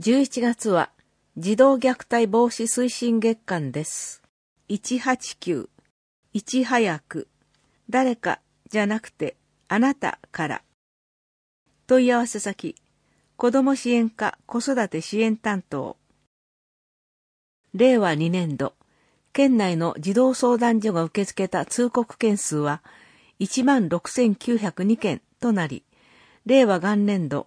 11月は児童虐待防止推進月間です。189、いち早く、誰かじゃなくてあなたから。問い合わせ先、子ども支援課子育て支援担当。令和2年度、県内の児童相談所が受け付けた通告件数は 16,902 件となり、令和元年度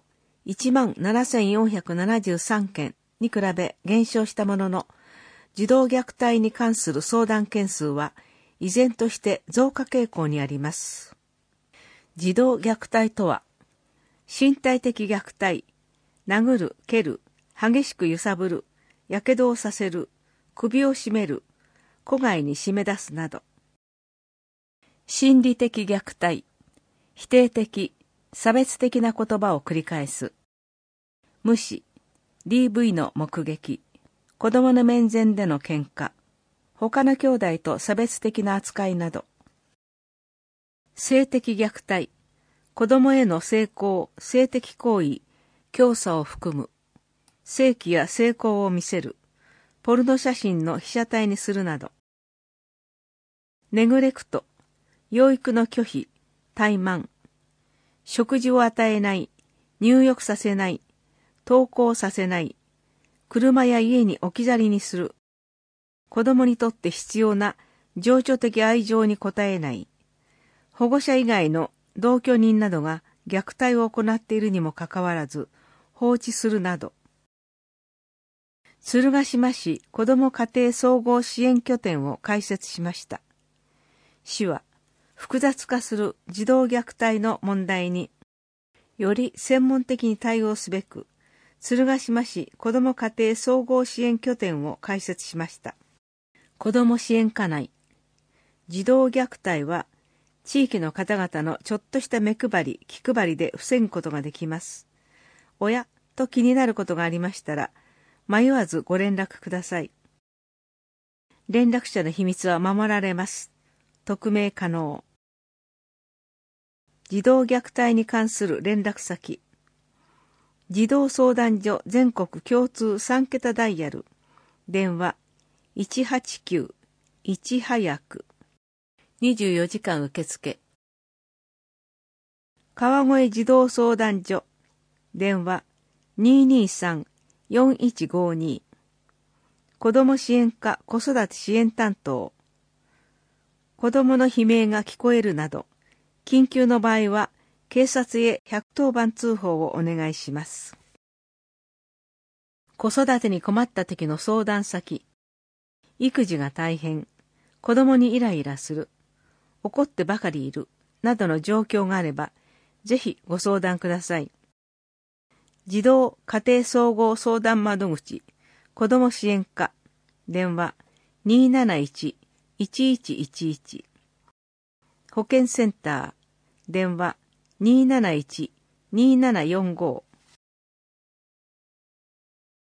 17,473 件に比べ減少したものの、児童虐待に関する相談件数は依然として増加傾向にあります。児童虐待とは、身体的虐待、殴る、蹴る、激しく揺さぶる、やけどをさせる、首を絞める、戸外に締め出すなど。心理的虐待、否定的、差別的な言葉を繰り返す。無視、DV の目撃、子供の面前での喧嘩、他の兄弟と差別的な扱いなど。性的虐待、子供への性交、性的行為、教唆を含む、性器や性交を見せる、ポルノ写真の被写体にするなど。ネグレクト、養育の拒否、怠慢、食事を与えない、入浴させない、登校させない、車や家に置き去りにする、子供にとって必要な情緒的愛情に応えない、保護者以外の同居人などが虐待を行っているにもかかわらず放置するなど。鶴ヶ島市子ども家庭総合支援拠点を開設しました。市は複雑化する児童虐待の問題により専門的に対応すべく、鶴ヶ島市子ども家庭総合支援拠点を開設しました。子ども支援課内、児童虐待は地域の方々のちょっとした目配り、気配りで防ぐことができます。おやと気になることがありましたら、迷わずご連絡ください。連絡者の秘密は守られます。匿名可能。児童虐待に関する連絡先。児童相談所全国共通3桁ダイヤル。電話189、いち早く。24時間受付。川越児童相談所。電話223-4152。子ども支援課子育て支援担当。子どもの悲鳴が聞こえるなど、緊急の場合は警察へ110番通報をお願いします。子育てに困った時の相談先。育児が大変、子どもにイライラする、怒ってばかりいる、などの状況があれば、ぜひご相談ください。児童家庭総合相談窓口、子ども支援課、電話271-1111。保健センター、電話271-2745。